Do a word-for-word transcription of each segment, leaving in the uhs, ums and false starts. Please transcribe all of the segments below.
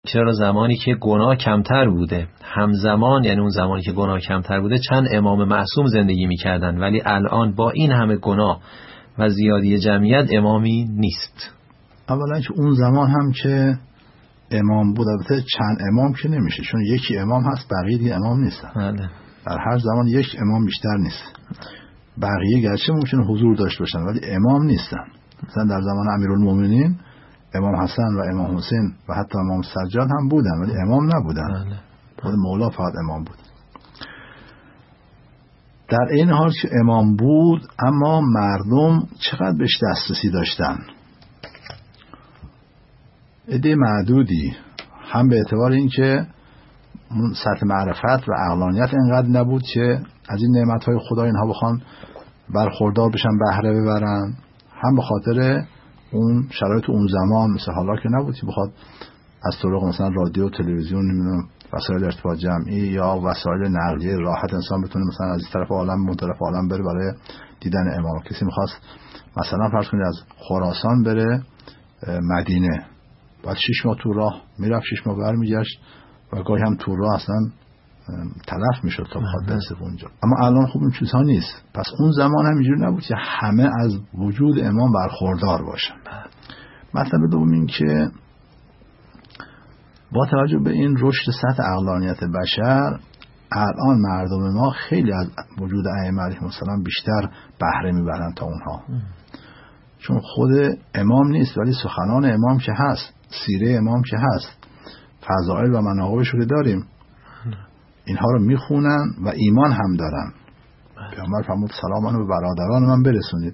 چرا زمانی که گناه کمتر بوده همزمان، یعنی اون زمانی که گناه کمتر بوده چند امام معصوم زندگی میکردن، ولی الان با این همه گناه و زیادی جمعیت امامی نیست. اولا که اون زمان هم که امام بود، البته چند امام که نمیشه، چون یکی امام هست بقیه دیگه امام نیستن. بله. در هر زمان یک امام بیشتر نیست. بقیه گرچه ممکنه حضور داشته باشن ولی امام نیستن. مثلا در زمان امیرالمومنین امام حسن و امام حسین و حتی امام سجاد هم بودن ولی امام نبودن. بله. خود مولا فقط امام بود. در این حال که امام بود اما مردم چقدر بهش دسترسی داشتن؟ عده معدودی، هم به اعتبار این که سطح معرفت و عقلانیت اینقدر نبود که از این نعمتهای خدا اینها بخوان برخوردار بشن بهره ببرن، هم به خاطر اون شرایط اون زمان مثل حالا که نبود که بخواد از طرق مثلا رادیو و تلویزیون نمیدونم وسایل ارتباط جمعی یا وسایل نقلیه راحت انسان بتونه مثلا از این طرف عالم به اون طرف عالم بره برای دیدن امام. کسی میخواست مثلا فرض کنید از خراسان بره مدینه، بعد شش ماه تو راه میرفت، شش ماه برمیگشت و گاهی هم تو راه اصلا تلف میشد تا بخواد برسه اونجا. اما الان خوب این چیزها نیست. پس اون زمان هم اینجوری نبود که همه از وجود امام برخوردار باشن. مطلب دوم این که با توجه به این رشد سطح عقلانیت بشر الان مردم ما خیلی از وجود ائمه علیهم السلام بیشتر بهره میبرن تا اونها. چون خود امام نیست ولی سخنان امام که هست، سیره امام که هست، فضائل و مناقبش رو داریم، اینها رو میخونن و ایمان هم دارن. پیامبر فرمود سلام منو به برادران من برسونید.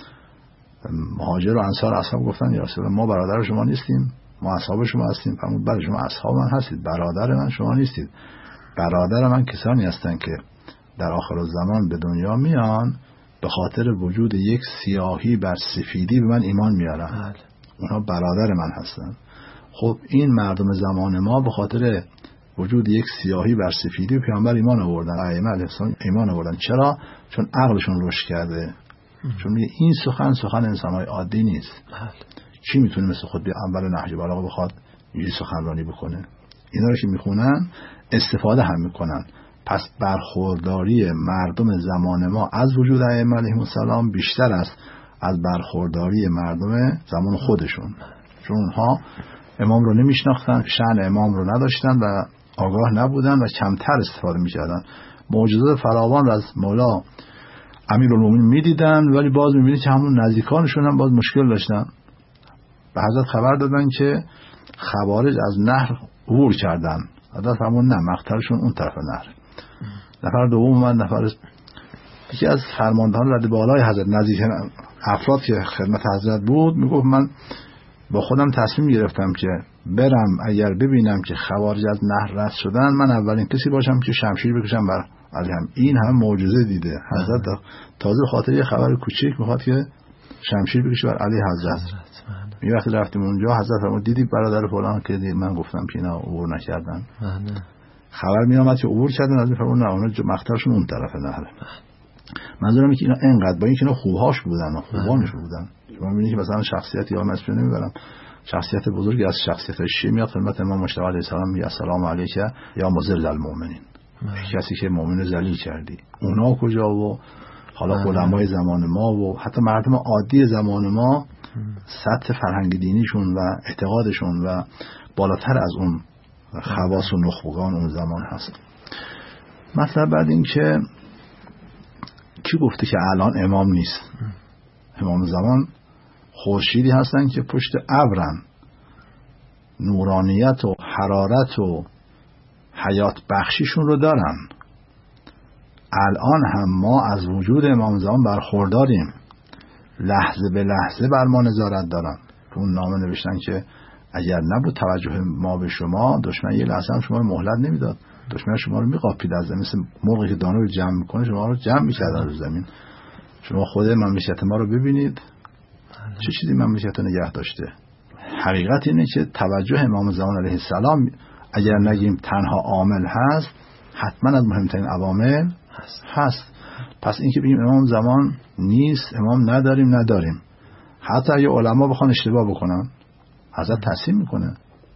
مهاجر و انصار اصحاب گفتن یا رسول الله ما برادر شما نیستیم، ما اصحاب شما هستیم. فرمود بله شما اصحاب من هستید، برادر من شما نیستید. برادر من کسانی هستن که در آخر الزمان به دنیا میان به خاطر وجود یک سیاهی بر سفیدی به من ایمان میارن، اونها برادر من هستن. خب این مردم زمان ما به خاطر وجود یک سیاهی بر سفیدی پیامبر ایمان آوردن، ائمه علیهم السلام ایمان آوردن. چرا؟ چون عقلشون رشد کرده. چون میگه این سخن سخن انسان‌های عادی نیست. کی میتونه مثل خود بیا اول نهج بلاغه بخواد اینجوری سخنرانی بکنه؟ اینا رو که میخونن استفاده هم میکنن. پس برخورداری مردم زمان ما از وجود ائمه علیهم السلام بیشتر است از برخورداری مردم زمان خودشون، چون اونها امام رو نمیشناختن، شأن امام رو نداشتن و آگاه نبودن و کمتر استفاده میکردن. معجزات فراوان رو از مولا امیرالمومنین میدیدن ولی باز میبینید که همون نزدیکانشون هم باز مشکل داشتن. به حضرت خبر دادن که خوارج از نهر عبور کردن. حضرت فرمود نه، مقتلشون اون طرف نهر. نفر دوم من نفر یکی از فرماندهان رد بالای حضرت نزدیک افراد که خدمت حضرت بود میگفت من با خودم تصمیم گرفتم که برم اگر ببینم که خوارج از نهر رد شدن من اولین کسی باشم که شمشیر بکشم بر علیهم. این هم معجزه دیده حضرت، تازه خاطر یه خبر کوچیک میخواد که شمشیر بکشه بر علی حضرت. یه وقتی رفتیم اونجا حضرت فرمود دیدی برادر فلان که من گفتم که اینا عبور نکردن. خبر می اومد که عبور کردن، از این فرمود نه اونا مقتلشون اون طرف نهره. منظورم اینه که اینا انقدر با اینکه اینا خوبهاش بودن و خوبانش بودن. شما میبینید که مثلا شخصیت یا من اسمش نمیبرم، شخصیت بزرگی از شخصیت شیعه میاد خدمت امام مجتبی علیه السلام میگه السلام علیک یا مذل المؤمنین، کسی که مؤمن ذلیل کردی. اونا کجا؟ و حالا علمای زمان ما و حتی مردم عادی زمان ما سطح فرهنگ دینیشون و اعتقادشون و بالاتر از اون خواص و نخبگان اون زمان هست. مثلا بعد این که کی گفته که الان امام نیست؟ امام زمان خورشیدی هستن که پشت ابرن، نورانیت و حرارت و حیات بخشیشون رو دارن. الان هم ما از وجود امام زمان برخورداریم، لحظه به لحظه بر ما نظارت دارن. تو اون نامه نوشتن که اگر نبود توجه ما به شما دشمن یه لحظه هم شما رو مهلت نمیداد، دشمن شما رو میقاپید از زمین، مثل مرغی که دانه رو جمع میکنه شما رو جمع میکردن رو زمین. شما خود مملکت ما رو ببینید چه چیزی مملکت رو نگه داشته. حقیقت اینه که توجه امام زمان علیه السلام اگر نگیم تنها عامل هست، حتما از مهمترین عوامل هست. هست. پس اینکه بگیم امام زمان نیست، امام نداریم نداریم، حتی اگه علما بخوان اشتباه بکنن حضرت تصحیح میکنه.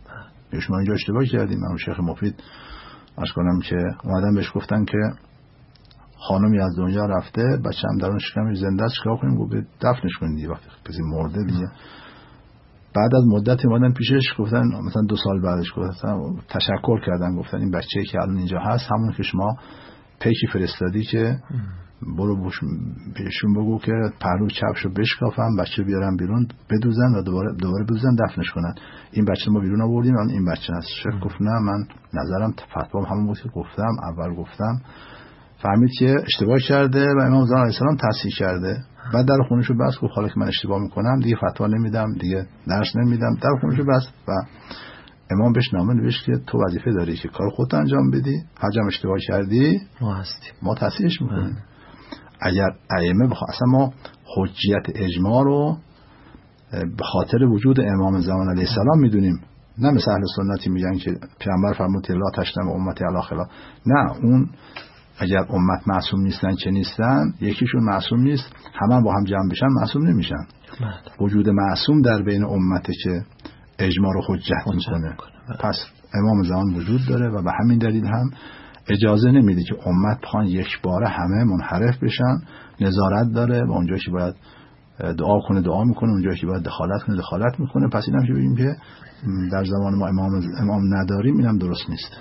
شما اینجا اشتباه کردیم. من شیخ مفید عرض کنم که اومدن بهش گفتن که خانمی از دنیا رفته، بچه‌م درون شکمش زنده است، چیکار کنیم؟ گفت دفنش کنید. وقتی کسی مرده دیگه. بعد از مدتی اومدن پیشش گفتن، مثلا دو سال بعدش گفتن، تشکر کردن، گفتن این بچه‌ای که الان اینجا هست همون که شما پیکی فرستادی که برو بهشون بگو که پهلو چپشو بشکافن، بچه بیارن بیرون بدوزن و دوباره دوباره بدوزن دفنش کنن. این بچه ما بیرون آوردیم، الان این بچه هست. شیخ گفت نه، من نظرم فتوام همون بود که گفتم اول گفتم. فهمید که اشتباه کرده و امام زمان علیه السلام تصحیح کرده. بعد در خونه‌شو بس گفت حالا که من اشتباه میکنم دیگه فتوا نمیدم، دیگه درس نمیدم. در خونه‌شو بس و امام بهش نامه نوشت که تو وظیفه داری که کار خودت انجام بدی، هر جا اشتباه کردی ما هستیم، ما تصحیحش میکنیم. اگر ائمه بخواد، اصلا ما حجیت اجماع رو به خاطر وجود امام زمان علیه السلام میدونیم، نه مثل اهل سنتی میگن که پیامبر فرمود لا تشتم امتی علی خلاف. نه، اون اگر امت معصوم نیستن چه نیستن، یکیشون معصوم نیست، همه با هم جمع بشن معصوم نمیشن. وجود معصوم در بین امته که اجماع رو حجت میکنه. پس امام زمان وجود داره و به همین دلیل هم اجازه نمیده که امت بخوان یک باره همه منحرف بشن. نظارت داره و اونجایی که باید دعا کنه دعا میکنه، اونجایی که باید دخالت کنه دخالت میکنه. پس اینم که ببینیم که در زمان ما امام امام نداریم، اینم درست نیست.